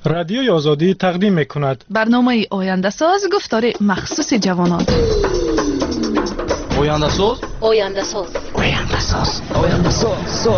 رادیوی آزادی تقدیم می‌کند برنامه آینده ساز گفتار مخصوص جوانان. آینده ساز آینده ساز آینده ساز آینده ساز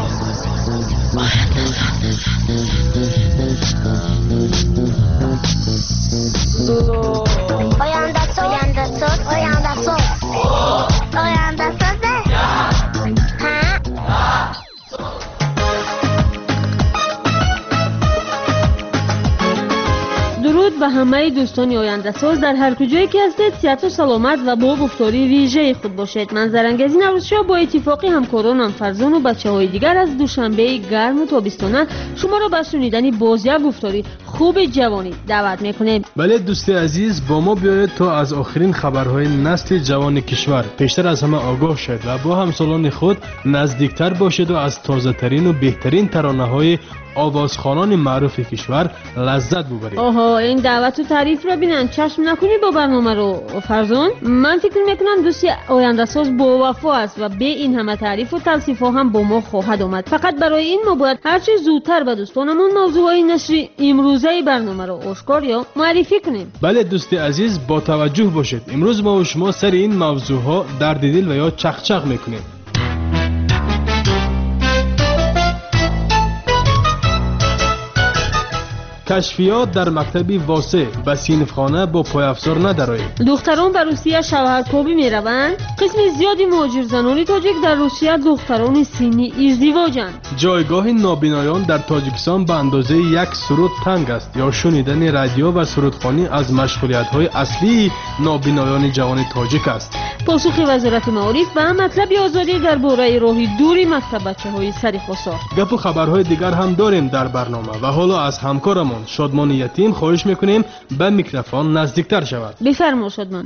درود به همه دوستان آینده ساز در هر کجایی که هستید. صحت و سلامت و با گفتاری ویژه خود باشید. من زرنگزی نوروزشاه با اتفاقی همکارانم فرزان و بچه‌های دیگر از دوشنبه گرم و تابستانه شما را به شنیدن باز یک گفتاری خوب جوانی دعوت میکنیم. بله دوستی عزیز، با ما بیایید تا از آخرین خبرهای نسل جوان کشور پیشتر از همه آگاه شد و با همسالان خود نزدیکتر باشید و از تازه ترین و بهترین ترانه‌های آوازخوانان معروف کشور لذت ببرید. آها، این دعوت و تعریف را بینن چشم نکنید با برنامه رو فرزان. من فکر میکنم دوستی آینده ساز با وفا است و به این همه تعریف و توصیف ها هم با ما خواهد آمد. فقط برای این ما باید هرچه زودتر به دوستانمون موضوعهای نشری امروزه برنامه رو آشکار یا معرفی کنیم. بله دوستی عزیز، با توجه باشید. امروز ما و شما سر این موضوع ها درد دل و یا چخچخ میکنیم. کشفیات در مکتبی واسع به صنفخانه با پایافزار ندارید. دختران به روسیه شوهرکابی میروند. قسم زیادی مهاجر زنان تاجیک در روسیه دختران سنی ازدواجند. جایگاه نابینایان در تاجیکستان به اندازه یک سرود تنگ است یا شنیدن رادیو و سرودخوانی از مشغولیت‌های اصلی نابینایان جوان تاجیک است. پاسخ وزارت معارف به مطلب آزادی درباره راهی دوری مکتب بچه‌های سرخواسار. گپ و خبرهای دیگر هم داریم در برنامه و حالا از همکارمون شادمان یتیم خواهش میکنیم به میکروفون نزدیکتر شود. بفرما شادمان.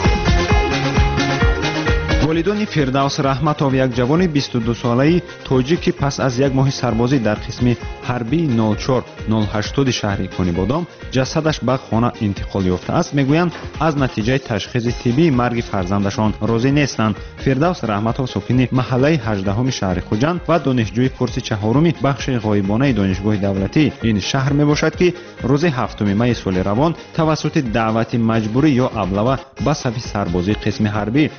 والدان فردوس رحمتов یک جوان 22 ساله‌ای تاجیکی پس از یک ماه سربازی در قسم حربی 04-080 شهر کنیبادام جسدش به خانه انتقال یافته است. میگویند از نتیجه تشخیص طبی مرگ فرزندشان راضی نیستند. فردوس رحمتov ساکن محله 18 شهر خوجند و دانشجوی کورس چهارم بخش غایبانه دانشگاه دولتی این شهر میباشد که روز 7 می سال روان توسط دعوت مجبوری یا ابلهه به صف سربازی قسم حربی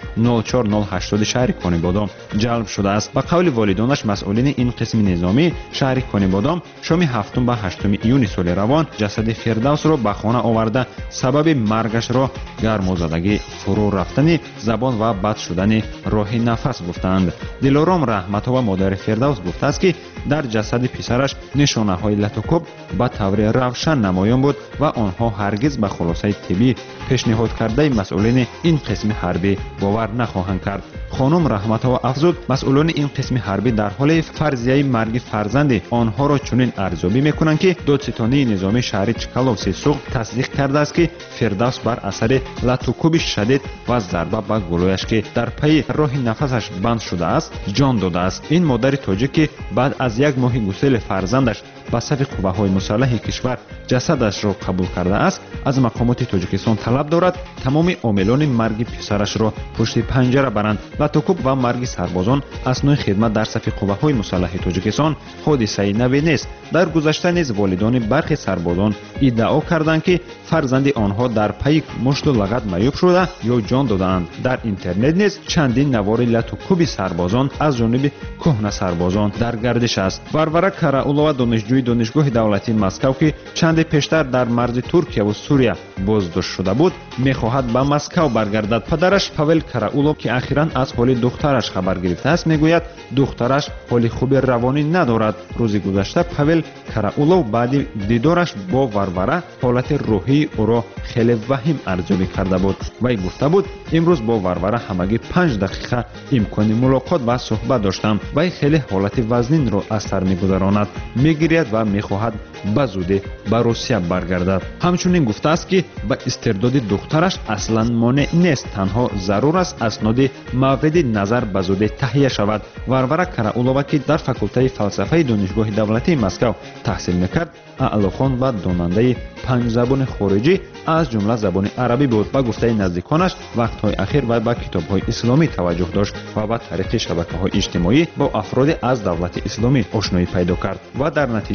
04-080 شهر کنیبادام جلب شده است. به قول والدانش مسئولین این قسم نظامی شهر کنیبادام شام 7 و 8 ایون سال روان جسد فردوس را به خانه آورده سبب مرگش را گرمازدگی، فرو رفتن زبان و بد شدن راه نفس گفتند. دلارام رحمتov و مادر فردوس گفته است که در جسد پسرش نشانه های لطوکوب به طور روشن نمایان بود و آنها هرگز به خلاصه طبی پیشنهاد کرده مسئولین این قسم حربی باور نخواهند کرد. خانم رحمتov افزود مسئولان این قسم حربی در حال فرضیه مرگ فرزند آنها را چنین ارزیابی میکنند که دادستانی نظامی شهر چکالوف سیسوق تصدیق کرده است که فردوس بر اثر لطوکوب شدید و ضربه به گلویش که در پی راه نفسش بند شده است جان داده است. این مادر تاجیک بعد از یک ماه گسیل فرزندش به صف قوه‌های مسلح کشور جسدش را قبول کرده است از مقامات تاجیکستان طلب دارد تمام عاملان مرگ پسرش را پشت پنجره برند. لطوکوب و مرگ سربازان اثنای خدمت در صف قوه‌های مسلح تاجیکستان حادثه نوی نیست. در گذشته نیز والدان برخی سربازان ادعا کردند که فرزند آنها در پی مشت و لغت معیوب شده یا جان دادند. در اینترنت نیز چندین نوار لطوکوب سربازان از جانب کهنه سربازان در گردش است. ورورا کراولова دانشجوی دانشگاه دولتی مسکو که چند پیشتر در مرز ترکیه و سوریه بازداشت شده بود میخواهد به مسکو برگردد. پدرش پاول کراولov که اخیراً از حال دخترش خبر گرفته است میگوید دخترش حال خوب روانی ندارد. روز گذشته پاول کراولov بعد دیدارش با ورورا حالت روحی او را خیلی وخیم ارزیابی کرده بود. وی گفته بود امروز با ورورا همگی 5 دقیقه امکان ملاقات و صحبت داشتم. وی خیلی حالت وزنین را از سر میگذراند، میگیرد و میخواهد به زودی به روسیه برگردد. همچنین گفته است که به استرداد دخترش اصلا مانع نیست، تنها ضرور است اسناد مورد نظر به زودی تهیه شود. ورورا کراولова که در فاکولته فلسفه دانشگاه دولتی مسکو تحصیل میکرد اعلاخوان و داننده 5 زبان خارجی از جمله زبان عربی بود. با گفته نزدیکانش وقت‌های اخیر و به کتاب‌های اسلامی توجه داشت و با طریق شبکه‌های اجتماعی با افراد از دولت اسلامی آشنایی پیدا کرد و در نتیجه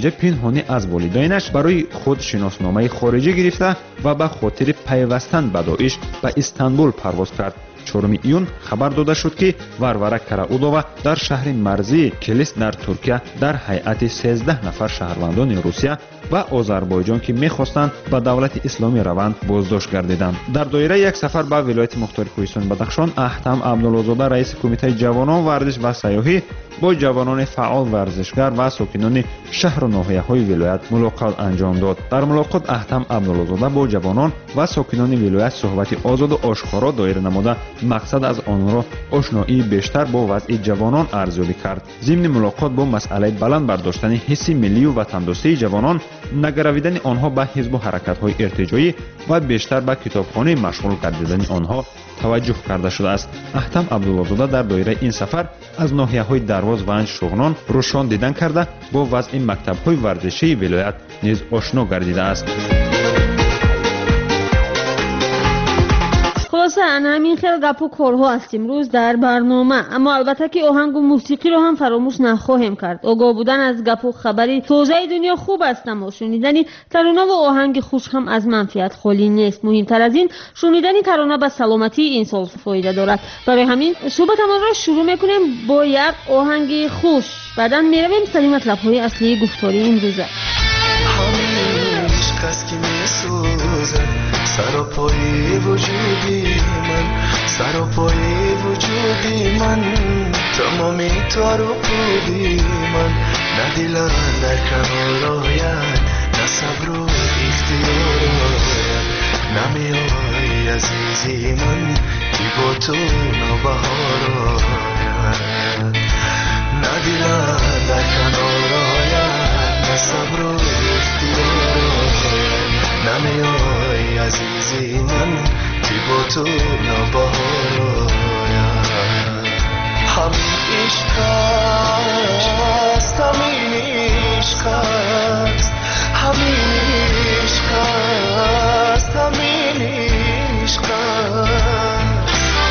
натиҷа пинҳонӣ аз волидайнаш барои худ шиносномаи хориҷӣ гирифта ва ба хотири пайвастан ба доиш ба Истанбул парвоз кард. 4 июн хабар дода шуд ки Варвара Караудова дар шаҳри марзии Килис дар Туркия дар ҳайати 13 нафар шаҳрвандони Русия ва Озарбойҷон ки мехостанд ба давлати исломӣ раванд боздошт гардиданд. Дар доираи як сафар ба вилояти Мухтори Кӯҳистони Бадахшон, Аҳтам Абдуллозода раиси кумитаи ҷавонон варзиш ва сайёҳӣ бо ҷавонони фаъол варзишгар ва сокинони шаҳру ноҳияҳои вилоят мулоқот анҷом дод. Дар мулоқот Аҳтам Абдуллозода бо ҷавонон ва сокинони вилоят суҳбати озоду ошкоро доир намуда мақсад аз онро ошноии бештар бо вазъи ҷавонон арзёбӣ кард. зимни мулоқот бо масъалаи баланд бардоштани ҳисси миллию ватандӯстии ҷавонон, нагаравидани онҳо ба ҳизбу ҳаракатҳои иртиҷоӣ ва бештар ба китобхонӣ машғул гардидани онҳо таваҷҷӯҳ карда шудааст. Аҳтам Абдуллозода дар доираи ин сафар аз ноҳияҳои Дарвоз, Ванҷ, Шуғнон рӯшон дидан карда бо вазъи мактабҳои варзишии вилоят низ ошно гардидааст. خلاصه همین خیلی گپ و کارها است امروز در برنامه، اما البته که آهنگ و موسیقی رو هم فراموش نخواهیم کرد. آگاه بودن از گپ و خبری تازه دنیا خوب است، اما شنیدن ترانه و آهنگ خوش هم از منفعت خالی نیست. مهمتر از این شنیدن ترانه به سلامتی انسان فایده دارد. برای همین صحبتمان را شروع میکنیم با یک آهنگ خوش، بعدا میرویم سر مطلب‌های اصلی گفتاری امروزه. سراپای وجودی من، سراپای وجودی من، تمامی تو رو بودی من، نه دلم در کنارایت، نه صبر و اختیارایت، نمیای عزیزی من که با تو نوبهارایت، نه دلم در کنارایت، نه صبر و اختیارایت، نمیای عزیزی من که با تو نوبهار آید. همین عشق است، همین عشق است، همین عشق است، همین عشق است.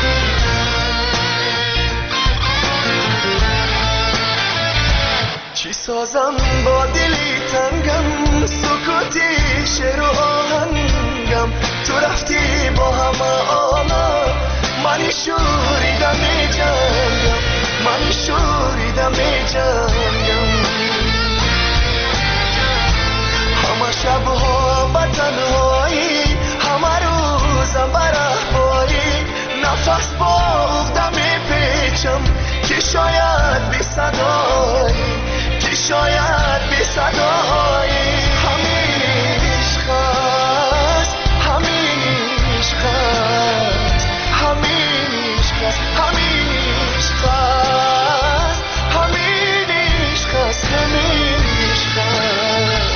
چی سازم با دلی تنگم، سکوتی شعر و آهنگم، تو رفتی با همه عالم، من شوریدم می جنگم، من شوریدم می جنگم، همه شبها به تنهایی، همه روزم به رهباری، نفس با عقده می پیچم که شاید بی صدایی، که شاید بی صدایی. همین عشق است، همین عشق است، همین عشق است، همین عشق است، همین عشق است، همین عشق است.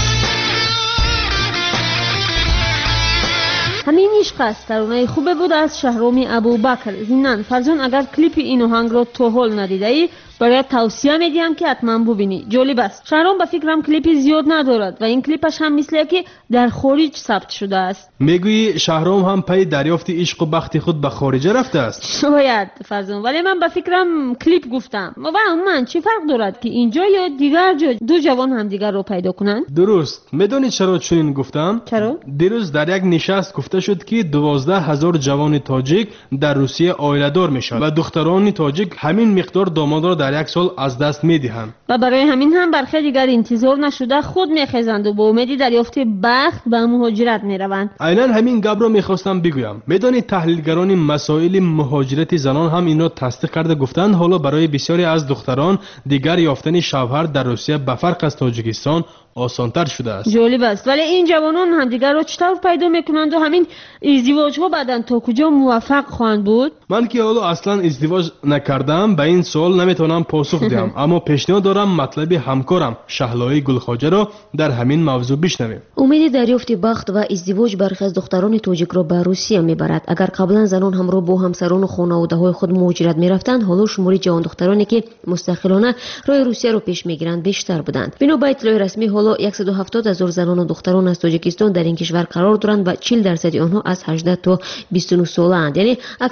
همین عشق است ترانه خوبه بود از شهرام ابوبکر. ضمناً فرزون اگر کلیپ این آهنگ رو تا حال ندیده ای برای توصیه میدیم که حتما ببینی، جالب است. شهرام به فکرم کلیپی زیاد ندارد و این کلیپش هم مثل که در خارج ثبت شده است. میگویی شهرام هم پی دریافت عشق و بخت خود به خارج رفته است؟ شاید فرزون، ولی من به فکرم کلیپ گفتم. و من چه فرق دارد که اینجا یا دیگر جا دو جوان هم دیگر رو پیدا کنند؟ درست. میدونید چرا چنین گفتم؟ چرا؟ دیروز در یک نشست گفته شد که 12,000 جوان تاجیک در روسیه عائله‌دار میشن و دختران تاجیک همین مقدار داماد را در یک سال از دست میدهند. و برای همین هم برخی دیگر انتظار نشده خود میخیزند و با امید دریافت بخت به مهاجرت میروند. عیناً همین گپ را میخواستم بگویم. میدانید تحلیلگران مسائل مهاجرت زنان هم این را تصدیق کرده گفتند حالا برای بسیاری از دختران دیگر یافتن شوهر در روسیه به فرق از تاجیکستان آسان‌تر شده است. جالب است. ولی این جوانان هم دیگر را چطور پیدا میکنند و همین ازدواج ها بعداً تا کجا موفق خواهند بود؟ من که حالا اصلا ازدواج نکردم به این سوال نمیتونم پاسخ دهم، اما پیشنهاد دارم مطلب همکارم شهلای گلخواجه را در همین موضوع بشنویم. امید دریافت بخت و ازدواج برخی از دختران تاجیک را به روسیه میبرد. اگر قبلا زنان همراه با همسران و خانواده‌های خود مهاجرت میرفتند، حالا شمار جوان دخترانی که مستقلانه راه روسیه را پیش میگیرند بیشتر بودند. بنا به اطلاع رسمی حالا 170,000 زنان و دختران از تاجیکستان در این کشور قرار دارند و 40% آنها از 18 تا 29 ساله‌اند. یعنی اکثرا دختران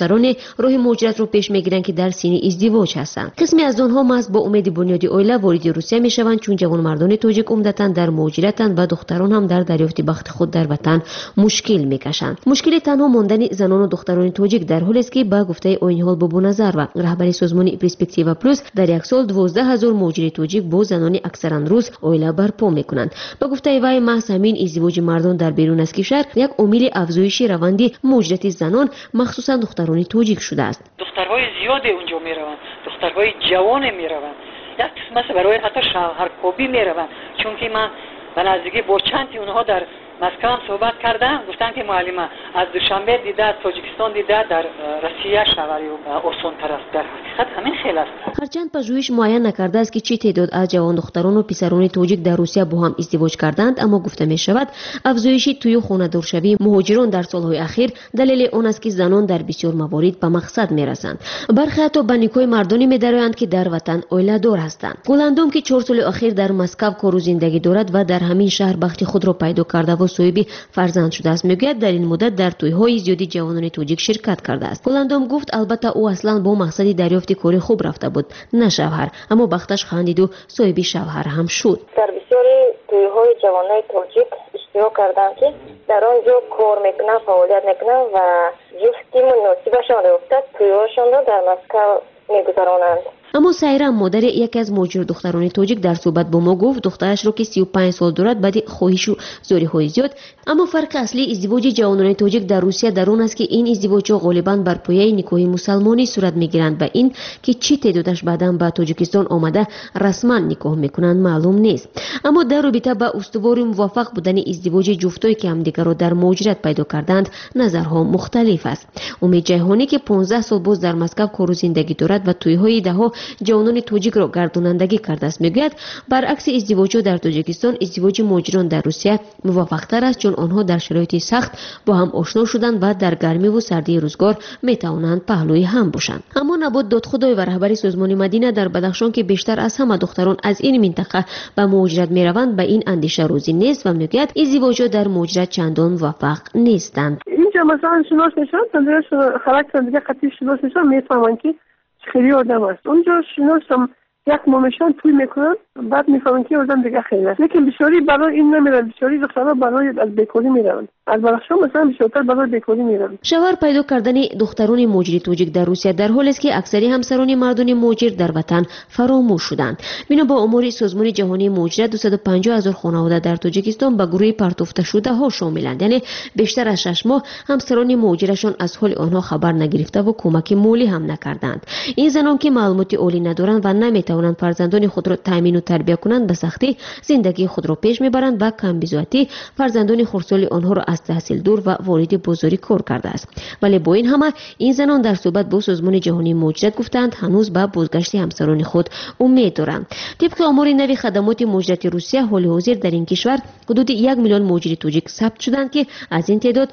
دختران راه مهاجرت رو پیش میگیرند که در سن ازدواج هستند. قسمی از آنها محض با امید بنیادی عائله وارد روسیه میشوند، چون جوانمردان تاجیک عمدتاً در مهاجرتند و دختران هم در دریافت بخت خود در وطن مشکل میکشند. مشکل تنها ماندن زنان و دختران تاجیک در حالی است که با گفته عین حال بابونظر و رهبر سازمان پرسپکتیوا پلوس در یک سال 12000 مهاجر تاجیک با زنان اکثرا روس عائله برپا میکنند. با گفته وی محض همین ازدواج مردان در بیرون از کشور یک عامل افزایش روند مهاجرت زنان مخصوصا دختران تاجیک شده است. دخترهای زیاد اونجا میروند، دخترهای جوان میروند، یک قسمت برای حتی شوهرکوبی میروند، چون که من به نزدیکی با چندی اونها در مسکو هم صحبت کردم، گفتن که معلمه از دوشنبه دیده از تاجیکستان دیده در روسیه شوهری آسان تر است. در حقیقت همین خیلی است. هرچند پژوهش معین نکرده است که چه تعداد از جوان دختران و پسران تاجیک در روسیه با هم ازدواج کردند، اما گفته می شود افزایش توی خانه‌دارشوی مهاجران در سالهای اخیر دلیل آن است که زنان در بسیار موارد به مقصد می رسند. برخی حتی به نیکای مردانی می درآیند که در وطن عائله دار هستند. گلندوم که 4 سال اخیر در مسکو کار و زندگی دارد و در همین شهر بخت خود را پیدا کرده و صاحب فرزند شده است، میگوید در این مدت در توی‌های زیادی جوانان تاجیک شرکت کرده است. گلندوم گفت البته او اصلا با مقصد دریافت کاری خوب رفته بود، نه شوهر، اما بختش خندید و صاحب شوهر هم شد. در بسیاری توی‌های جوانان تاجیک اشتراک کردم که در آنجا کار میکنن، فعالیت میکنن و جفتی مناسبشان را افتاد توی‌هاشان را در مسکو میگذرانند. اما سایرا مادر یکی از مهاجر دختران تاجیک در صحبت با ما گفت دخترش را که 35 سال دارد بعد خواهش و زاری‌های زیاد، اما فرق اصلی ازدواج جوانان تاجیک در روسیه در آن است که این ازدواج‌ها غالباً بر پایه نکاح مسلمانی صورت می‌گیرند و این که چه تعدادش بعداً به تاجیکستان آمده رسما نکاح می‌کنند معلوم نیست. اما در رابطه با استوار موفق بودن ازدواج جفتایی که همدیگر را در مهاجرت پیدا کردند نظرها مختلف است. امید جهانی که 15 سال باز در مسکو کار و زندگی دارد و توی‌های ده‌ها جوانان تاجیک را گردانندگی کرده است، میگوید برعکس ازدواج‌ها در تاجیکستان ازدواج مهاجران در روسیه موفق‌تر است، چون آنها در شرایط سخت با هم آشنا شدند و در گرمی و سردی روزگار میتوانند پهلوی هم باشند. اما نبات دادخدای و رهبر سازمان مدینه در بدخشان که بیشتر از همه دختران از این منطقه به مهاجرت میروند به این اندیشه روزی نیست و میگوید ازدواج‌ها در مهاجرت چندان موفق نیستند. اینجا مثلا شناس میشن، تندرش خلاق دیگه قطعی شناس میشن، میفهمن که خیلی آدم است. اونجا شناس هم یک مامشان توی میکنن، بعد میفهمن که آدم دیگه خیلی است. لیکن بسیاری برای این نمیرن، بسیاری دخترها برای از بیکاری میرن. از بدخشان مثلا بیشتر برای بیکاری میرن. شوهر پیدا کردن دختران مهاجر تاجیک در روسیه در حالی است که اکثری همسران مردان مهاجر در وطن فراموش شدند. بنا با آمار سازمان جهانی مهاجرت 250,000 خانواده در تاجیکستان به گروه پرتافته شده ها شاملند، یعنی بیشتر از 6 ماه همسران مهاجرشان از حال آنها خبر نگرفته و کمک مالی هم نکردند. این زنان که معلومات عالی ندارند و نمیتوانند فرزندان خود را تامین و تربیت کنند به سختی زندگی خود را پیش میبرند و کم بزاعتی فرزندان خردسال آنها را از تحصیل دور و وارد بازاری کار کرده است. ولی با این همه این زنان در صحبت با سازمان جهانی مهاجرت گفتند هنوز به بازگشت همسران خود امید دارند. طبق آمار نوی خدمات مهاجرت روسیه حال حاضر در این کشور حدود 1 میلیون مهاجر تاجیک ثبت شدند که از این تعداد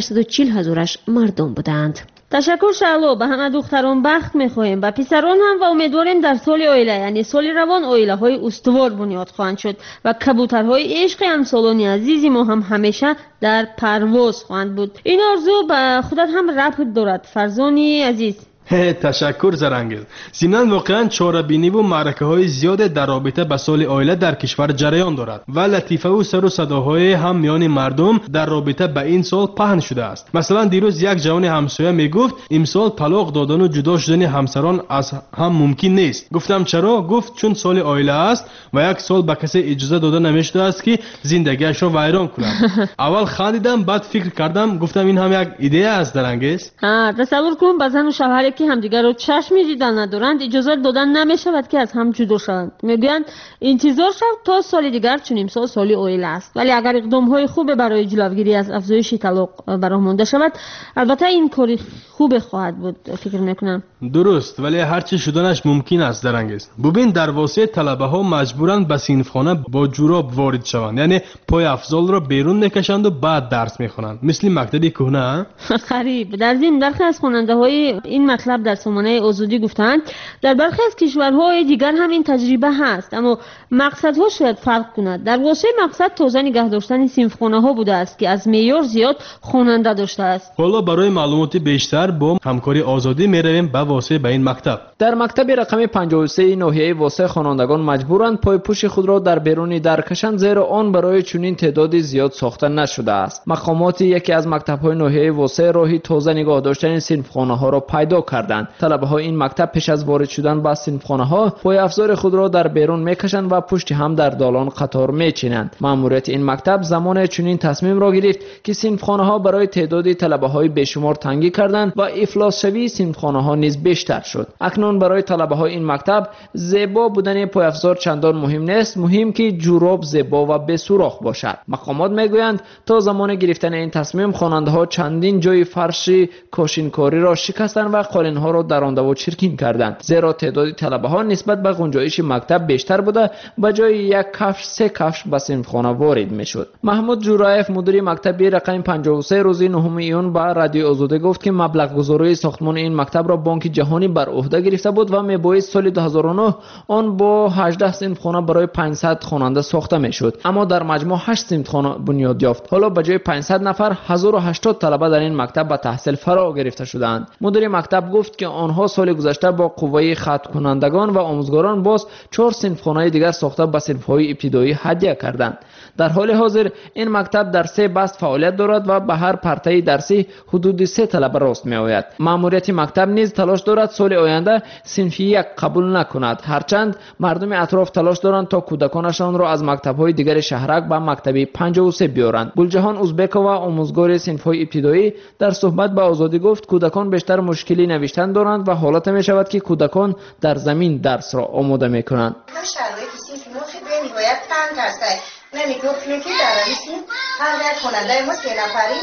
840,000 مردم بودند. تشکر شعلو. به همه دختران بخت میخواهیم و پسران هم و امیدواریم در سال عائله یعنی سال روان عائله های استوار بنیاد خواهند شد و کبوترهای عشق همسالان عزیزی ما هم همیشه در پرواز خواهند بود. این آرزو به خودت هم ربط دارد فرزانی عزیز. تشکر زرنگیز. ضمناً واقعا چاره‌بینی و معرکه‌های زیاد در رابطه با سال عائله در کشور جریان دارد و لطیفه و سر و صداهای هم میان مردم در رابطه با این سال پهن شده است. مثلا دیروز یک جوان همسایه میگفت امسال طلاق دادن و جدا شدن همسران از هم ممکن نیست. گفتم چرا؟ گفت چون سال عائله است و یک سال به کسی اجازه داده نمیشده است که زندگیش را ویران کند. اول خندیدم، بعد فکر کردم، گفتم این هم یک ایده است درنگیز. تصور کن بزن و شوهر که همدیگر رو چشمی دیدن ندارند اجازه دادن نمیشود که از هم جدا شوند. میگویند انتظار شد تا سال دیگر چون امسال سال عائله است، ولی اگر اقدام های خوب برای جلوگیری از افزایش طلاق برآمده شود البته این کاری خوب خواهد بود فکر میکنم. درست، ولی هر چی شدنش ممکن است درنگیز. ببین در واسه طلبه ها مجبورند به صنفخانه با جوراب وارد شوند، یعنی پای افضل را بیرون میکشند و بعد درس میخوانند، مثل مکتب کهنه. غریب. در ضمن برخی از خواننده های این مکتب مطلب در سامانه آزادی گفتند در برخی از کشورهای دیگر هم این تجربه هست، اما مقصدها شاید فرق کند. در واسه مقصد تازه نگه داشتن صنفخانه ها بوده است که از معیار زیاد خواننده داشته است. حالا برای معلومات بیشتر با همکاری آزادی میرویم به واسه به این مکتب. در مکتب رقم 53 ناحیه واسه خوانندگان مجبورند پای پوش خود را در بیرون در کشند، زیرا آن برای چنین تعدادی زیاد ساخته نشده است. مقامات یکی از مکتب‌های ناحیه واسه راهی تازه نگاه داشتن صنفخانه‌ها را پیدا کردند. طلبه‌های این مکتب پیش از وارد شدن به صنفخانه‌ها پای افزار خود را در بیرون میکشند و پشت هم در دالان قطار میچینند. مأموریت این مکتب زمان چنین تصمیم را گرفت که صنفخانه‌ها برای تعدادی طلبه‌های بیشمار تنگی کردند و افلاس شوی صنفخانه‌ها نیز بیشتر شد. اکنون برای طلبه‌های این مکتب زیبا بودن پای افزار چندان مهم نیست، مهم که جوراب زیبا و به سوراخ باشد. مقامات میگویند تا زمان گرفتن این تصمیم خواننده‌ها چندین جای فرش کاشینکاری را شکستند و قالین‌ها را درانده و چرکین کردند، زیرا تعداد طلبه‌ها نسبت به گنجایش مکتب بیشتر بوده و جای یک کفش 3 کفش به صنفخانه وارد میشد. محمود جورایف مدیر مکتب رقم 53 روز 9 ایون با رادیو آزادی گفت که مبلغ گذاری ساختمان این مکتب را بانک جهانی بر عهده گرفته بود و میبایست سال 2009 آن با 18 صنفخانه برای 500 خواننده ساخته میشد، اما در مجموع 8 صنفخانه بنیاد یافت. حالا به جای 500 نفر 1080 طلبه در این مکتب به تحصیل فرا گرفته شدند. مدیر مکتب گفت که آنها سال گذشته با قوه خط کنندگان و آموزگاران باز 4 صنفخانه دیگر ساخته به صنف‌های ابتدایی هدیه کردند. در حال حاضر این مکتب در 3 بست فعالیت دارد و به هر پرتای درسی حدود 3 طلبه راست می آید. مأموریت مکتب نیز تلاش دارد سال آینده صنف 1 قبول نکند، هرچند مردم اطراف تلاش دارند تا کودکانشان را از مکتب‌های دیگر شهرک به مکتب 53 بیارند. گلجهان ازبکووا آموزگار صنف‌های ابتدایی در صحبت با آزادی گفت کودکان بیشتر مشکلی نوشتن دارند و حالت می شود که کودکان در زمین درس را آماده می کنند. نمیگفتیم که در این هر یک کننده ما 3 نفری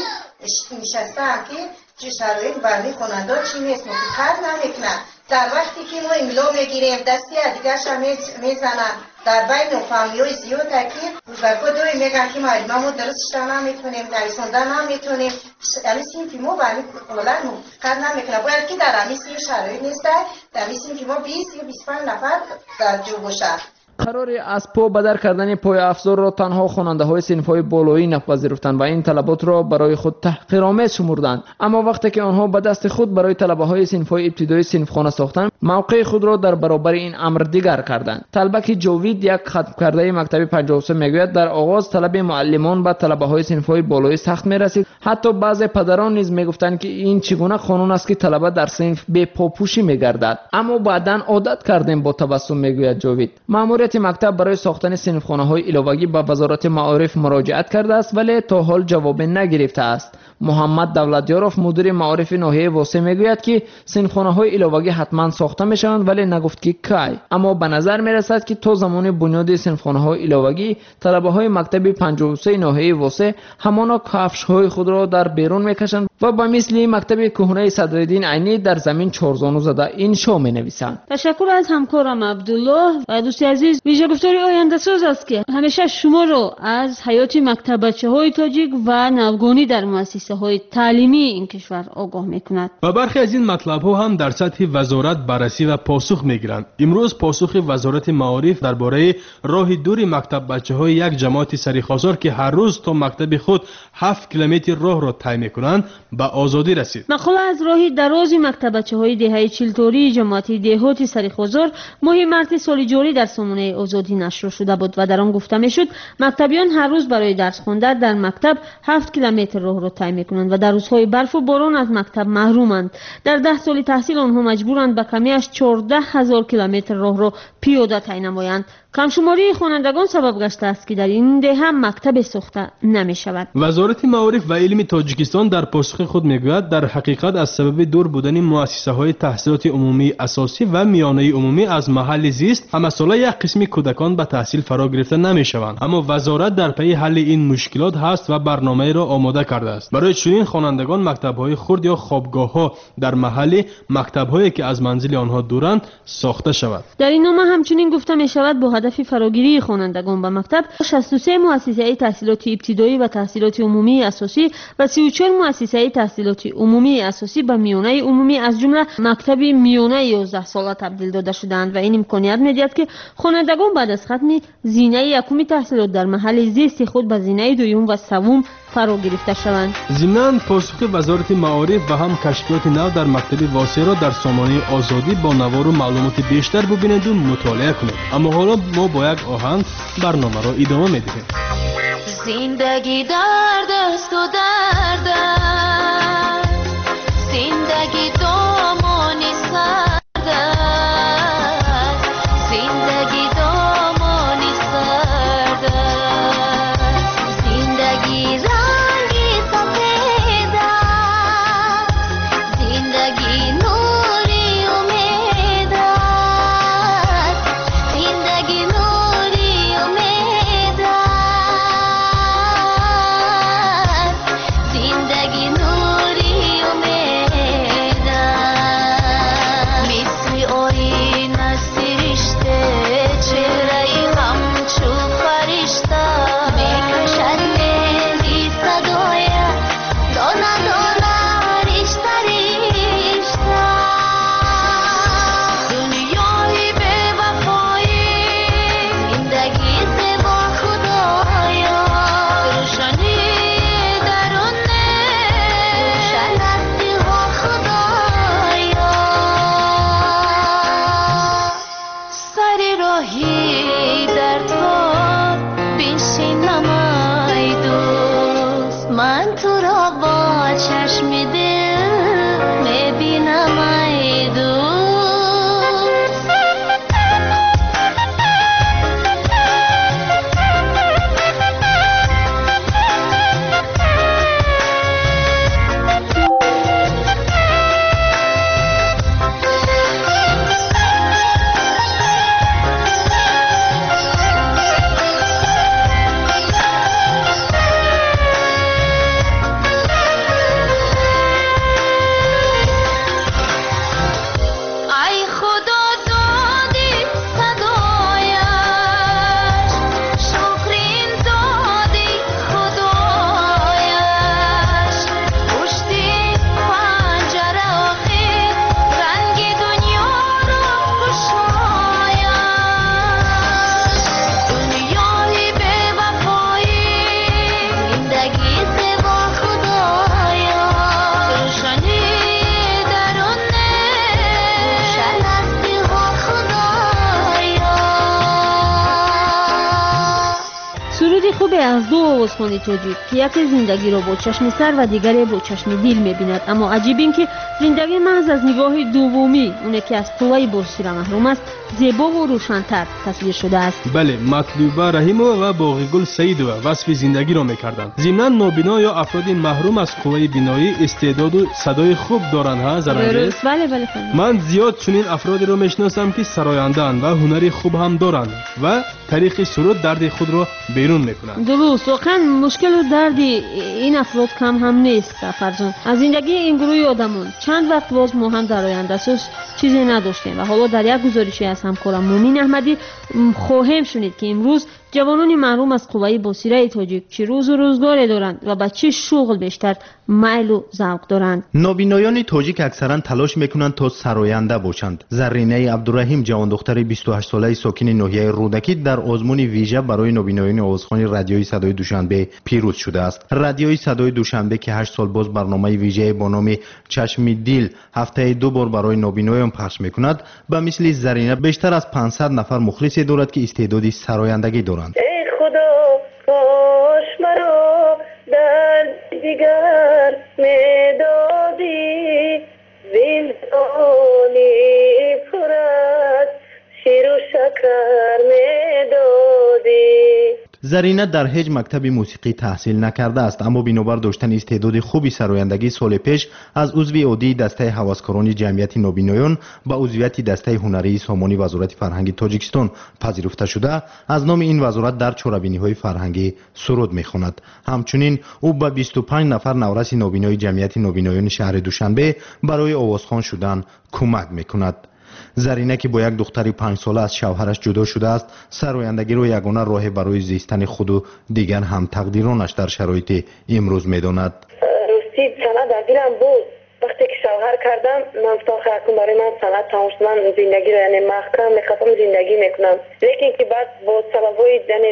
نشستم که چه شرایط برمی کننده چی نیست مفیدتر نمیکنن. در وقتی که ما املا میگیریم دستی دیگرش هم میزنن در بین فامیلای زیاد که بزرگا دوی میگن که مجموعه ما درست شدن نمیتونیم نویسندن نمیتونیم، یعنی سینفی ما برمی کلا مفیدتر نمیکنن. باید که در همین شرایط نیست در همین که ما 20 یا 25 نفر در جو باشن. قرار از پا بدر کردن پای افزار را تنها خواننده‌های صنف‌های بالایی نپذیرفتند و این طلبات را برای خود تحقیرآمیز شمردند، اما وقتی که آنها به دست خود برای طلبه‌های صنف‌های ابتدایی صنفخانه ساختند موقع خود را در برابر این امر دیگر کردند. طلبک جاوید یک ختم کرده مکتب 53 میگوید در آغاز طلب معلمان به طلبه‌های صنف‌های بالایی سخت می‌رسید، حتی بعضی پدران نیز میگفتند که این چگونه قانون است که طلبه در صنف بے پاپوشی می‌گردد، اما بعداً عادت کردیم با تبسم میگوید جاوید. مأموریت مکتب برای ساختن صنفخانه‌های علاوه‌ای به وزارت معارف مراجعت کرده است ولی تا حال جواب نگرفته است. محمد دولتیاروف مدیر معارف ناحیه واسه میگوید که صنفخانه‌های علاوه‌ای حتما ساخته میشوند ولی نگفت که کی، اما به نظر میرسد که تا زمان بنیاد صنفخانه‌های علاوه‌ای طلبه‌های مکتب 53 ناحیه واسه همانا کفش‌های خود را در بیرون میکشند و با مثل مکتب کهنه صدرالدین عینی در زمین چارزانو زده انشا مینویسند. تشکر از همکارم عبدالله و دوستی عزیز. ویژه گفتاری آینده ساز است که همیشه شما را از حیات مکتب بچه‌های تاجیک و نوگانی در مؤسسه‌های تعلیمی این کشور آگاه می‌کند. و برخی از این مطلب‌ها هم در سطح وزارت بررسی و پاسخ می‌گیرند. امروز پاسخ وزارت معارف درباره راه دور مکتب بچه‌های یک جماعت سریخ‌آزار که هر روز تا مکتب خود 7 کیلومتر راه را طی می‌کنند به آزادی رسید. مقاله از راه دراز مکتب بچه‌های دهه 40 جماعت دهات سریخ‌آزار ماه مارس سال جاری در سامانه آزادی نشر شده بود و در آن گفته میشد مکتبیان هر روز برای درس خواندن در مکتب 7 کیلومتر راه را طی می‌کنند و در روزهای برف و باران از مکتب محرومند. در 10 سال تحصیل آنها مجبورند به کمی از 14,000 کیلومتر راه را پیاده طی نمایند. کمشماری خوانندگان سبب گشته است که در این دهه هم مکتب ساخته نمی شود. وزارت معارف و علم تاجیکستان در پاسخ خود میگوید در حقیقت از سبب دور بودن مؤسسه‌های تحصیلات عمومی اساسی و میانه عمومی از محل زیست همساله یک قسمی کودکان به تحصیل فرا گرفته نمی شوند، اما وزارت در پی حل این مشکلات هست و برنامه را آماده کرده است. برای چنین خوانندگان مکتب‌های خرد یا خوابگاه‌ها در محل مکتب‌هایی که از منزل آنها دورند ساخته شود. در این نامه همچنین گفته می شود با هدف فراگیری خوانندگان به مکتب 63 مؤسسه تحصیلات ابتدایی و تحصیلات عمومی اساسی و 34 مؤسسه تحصیلات عمومی اساسی به میانه عمومی از جمله مکتب میانه 11 ساله تبدیل داده شدند و این امکانیت می‌دهد که خوانندگان بعد از ختم زینه یکم تحصیلات در محل زیست خود به زینه دوم و سوم فرا گرفته شوند. ضمناً پاسخ وزارت معارف و هم کشفیات نو در مکتب واسع را در سامانه آزادی با نوار و معلومات بیشتر ببینید و مطالعه کنید. اما حالا ما با یک آهنگ برنامه را ادامه می‌دهیم. زندگی در دست و درد است، زندگی دامانی سرد است، زندگی دامانی سرد است، زندگی رنگی سفید است، زندگی نوری امید است، زندگی نوری امید است، زندگی نوری امید است. مثل آینه سرشته چهره همچو فرشته میکشد میلی صدایت دانه دانه رشته رشته. دنیای بی وفایی زندگی زیبا خدایا روشنی درونه روشن است دلها خدایا. سر راهی در تو بنشینم ای دوست، من تو را با چشم دل میبینم ای دوست. ای خدا دادی صدایش، شکرین دادی خدایش، پشتی پنجره آخر رنگ دنیا را گشایش. دنیای بی وفایی زندگی زیبا خدایا روشنی درونه روشن است دلها خدایا. سرودی خوبی از دو آوازخوان تاجیک که یکی زندگی را با چشم سر و دیگری با چشم دل می‌بیند، اما عجیب این که زندگی محض از نگاه دومی اون که از قوه بصیرت محروم است زیبا و روشن‌تر تصویر شده است. بله، مطلوبه رحیمова و باقیگل سعیدova وصف زندگی را می‌کردند. ضمناً نابینا یا افراد محروم از قوه بینایی استعداد و صدای خوب دارند ها زرنگیز. بله بله خانم. من زیاد چنین افرادی را میشناسم که سراینده‌اند و هنری خوب هم دارند و طریق سرود درد خود را بیرون میکنند. درست، واقعا مشکل و درد این افراد کم هم نیست فرزان. از زندگی این گروه آدمان چند وقت باز ما هم در آینده اساس چیزی نداشتیم و حالا در یک گزارشی از همکارم مومین احمدی خواهیم شنید که امروز جوانان محروم از قوه بصیرت تاجیک چه روز و روزگاری دارند و به چه شغل بیشتر میل و ذوق دارند. نابینایان تاجیک اکثرا تلاش میکنند تا سراینده باشند. زرینه عبدالرحیم جوان دختر 28 ساله ساکن ناحیه رودکی در آزمون ویژه برای نابینایان آوازخوان رادیوی صدای دوشنبه پیروز شده است. رادیوی صدای دوشنبه که 8 سال باز برنامه ویژه با نام چشم دل هفته 2 بار برای نابینایان پخش میکند، به مثل زرینه بیشتر از 500 نفر مخلصی دارد که استعدادی سرایندگی دارند. ای خدا کاش مرا در دیگر میدادی، زندانی پر از شیر و شکر میدادی. زرینه در هیچ مکتب موسیقی تحصیل نکرده است، اما بنابر داشتن استعداد خوبی سرایندگی سال پیش از عضو عادی دسته هوسکاران جمعیت نابینایان به عضویت دسته هنری سامانی وزارت فرهنگ تاجیکستان پذیرفته شده، از نام این وزارت در چاره‌بینی‌های فرهنگی سرود می‌خواند. همچنین او به 25 نفر نورس نابینای جمعیت نابینایان شهر دوشنبه برای آوازخوان شدن کمک می‌کند. زرینه که با یک دختر 5 ساله از شوهرش جدا شده است، سرآیندگی را یگانه راه برای زیستن خود و دیگر هم تقدیرانش در شرایط امروز می‌داند. راستی سند در دلم بود. وقتی که شوهر کردم من فکر کردم برای من سند تمام شد، من زندگی رو یعنی محکم می‌خواستم زندگی میکنم، لیکن که بعد با سببای یعنی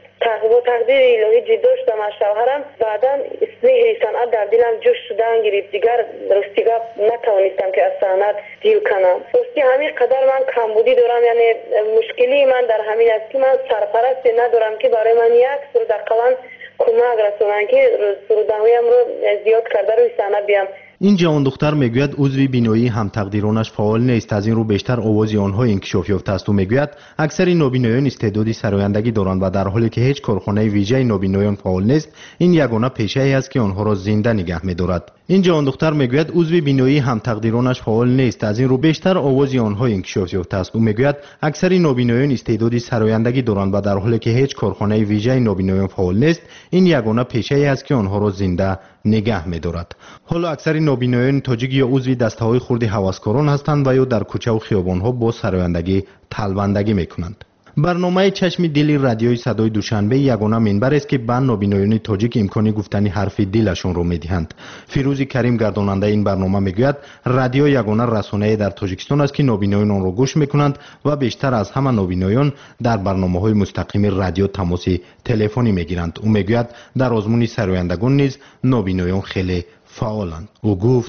تقدیر الهی جدا شدم از شوهرم. بعدا اسم سند در دلم جوش شدن گرفت، دیگر راستی نتوانستم که از سند دیل کنم. راستی همین قدر من کمبودی دارم، یعنی مشکلی من در همین است که من سرپرست ندارم که برای من یک سر دقیقاً کمک رسونن که سرودهایم رو زیاد کرده روی سند بیام. این جوان دختر میگوید عضو بینایی هم تقدیرانش فعال نیست، از این رو بیشتر آواز آنها انکشاف یافته است و میگوید اکثر نابینایان استعدادی سرآیندگی دارند و در حالی که هیچ کارخانه ویژه نابینایان فعال نیست، این یگانه پیشه‌ای است که آنها را زنده نگه می‌دارد. این جوان دختر میگوید عضو بینایی هم تقدیرانش فعال نیست، از این رو بیشتر آواز آنها انکشاف یافته است و میگوید اکثر نابینایان استعدادی سرآیندگی دارند و در حالی که هیچ کارخانه ویژه نابینایان فعال نیست، این یگانه پیشه‌ای است که آنها را زنده نگه می‌دارد. حالا اکثر نابینایان تاجیک یا عضو دسته‌های خرد هوسکاران هستند و یا در کوچه و خیابان‌ها با سرآیندگی طلبندگی می‌کنند. برنامه چشم دل رادیوی صدای دوشنبه یگانه منبر است که به نابینایان تاجیک امکانی گفتن حرف دلشون رو میدهند. فیروز کریم گرداننده این برنامه میگوید رادیو یگانه رسانه‌ای در تاجیکستان است که نابینایان آن را گوش میکنند و بیشتر از همه نابینایان در برنامه‌های مستقیم رادیو تماس تلفنی میگیرند. او میگوید در آزمون سرآیندگان نیز نابینایان خیلی فعالند. او گفت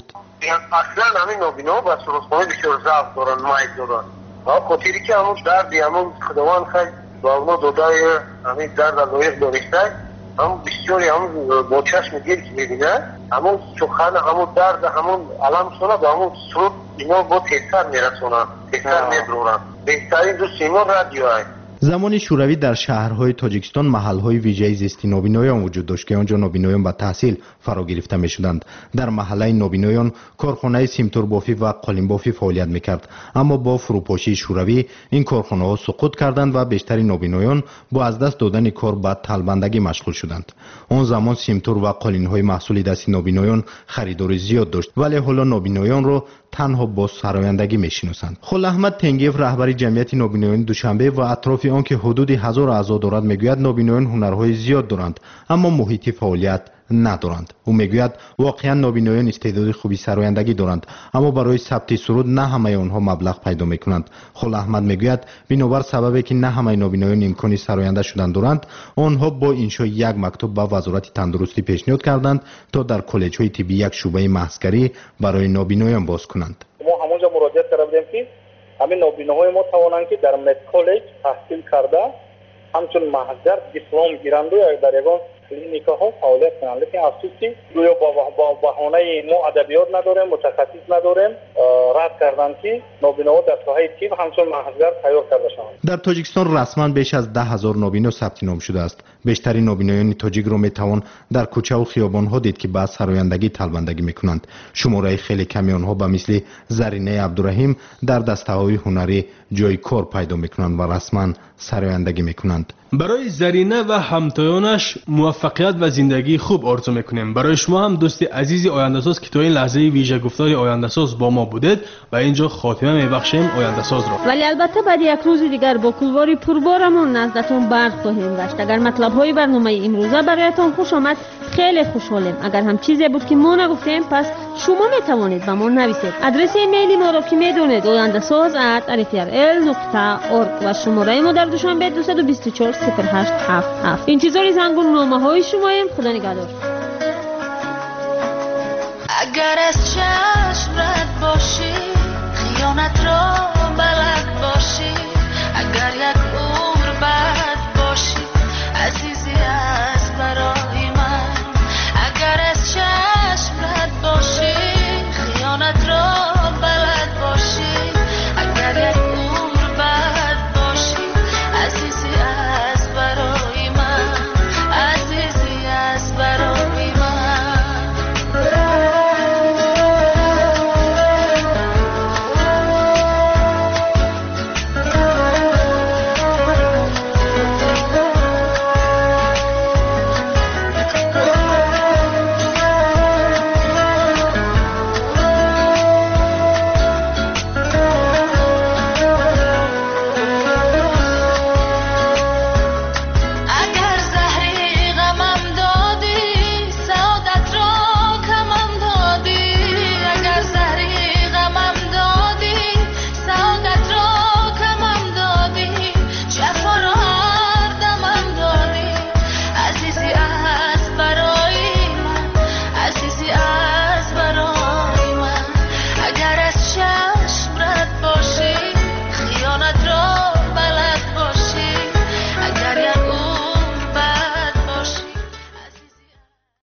اصلا همین نابینا با سرسخانه بسیار ضعف دارن، مایل دارن. خاطری که همون دردی همون خداوند خیلی با اونا دودای همین درد لایق دانسته، همون بسیاری همون با چشم دل که میبینه همون سخن همون درد همون علم سونه با همون سرود اینا با تیسر میرسونن، تیسر میدرونن. بهترین دوست اینا رادیو های. زمان شوروی در شهرهای تاجیکستان محلهای ویژه زیستی نابینایان وجود داشت که آنجا نابینایان به تحصیل فرا گرفته میشدند. در محله نابینایان کارخانه سیمتور بافی و قالین بافی فعالیت میکرد، اما با فروپاشی شوروی این کارخانه ها سقوط کردند و بیشتر نابینایان با از دست دادن کار به طلبندگی مشغول شدند. آن زمان سیمتور و قالین های محصول دست نابینایان خریدار زیاد داشت، ولی حالا نابینایان را تنها با سرآیندگی میشناسند. خل احمد تنگیف رهبر جمعیت نابینایان دوشنبه و اطراف آن که حدود 1000 اعضا دارد میگوید نابینایان هنرهای زیاد دارند اما محیط فعالیت ندارند. او میگوید واقعا نابینایان استعداد خوبی سرآیندگی دارند اما برای ثبت سرود نه همه آنها مبلغ پیدا میکنند. خل احمد میگوید بنابر سببی که نه همه نابینایان امکانی سرآینده شدن دارند، آنها با انشای یک مکتب به وزارت تندرستی پیشنهاد کردند تا در کالج‌های طبی یک شعبه محضگری برای نابینایان باز کنند. ما همونجا مراجعه کردیم که همین نابیناهای ما توانند که در مد کالج تحصیل کرده همچون محضر دیپلم گیرند و در یگان کلینیکا ها فعالیت کنند. لیکن افسوسی گویا با بهانه ما ادبیات نداریم، متخصص نداریم، رد کردند که نابیناها در ساحه طب همچون محضر تیار کرده شوند. در تاجیکستان رسما بیش از 10,000 نابینا ثبت نام شده است. بیشتر نابینایان تاجیک را میتوان در کوچه و خیابان ها دید که بعد سرآیندگی طلبندگی میکنند. شماره خیلی کمی آنها به مثل زرینه عبدالرحیم در دسته های هنری جای کار پیدا میکنند و رسما سرآیندگی میکنند. برای زرینه و همتایانش موفقیت و زندگی خوب آرزو میکنیم. برای شما هم دوست عزیز آینده ساز که تا این لحظه ویژه گفتار آینده ساز با ما بودید و اینجا خاتمه میبخشیم آینده ساز را. ولی البته بعد یک روز دیگر با کلواری پربارمون نزدتون برد خواهیم گشت. اگر مطلب های برنامه امروزه برایتان خوش آمد خیلی خوشحالیم. اگر هم چیزی بود که ما نگفتیم پس شما میتوانید به ما نویسید. آدرس ایمیلی ما را که میدونید oyandasaz@rtl.org و شماره ما در دوشنبه 224 0877. انتظار زنگون نامه های شماییم. خدا نگهدار. اگر از چشم رد باشی خیانت را بلد باشی، اگر یک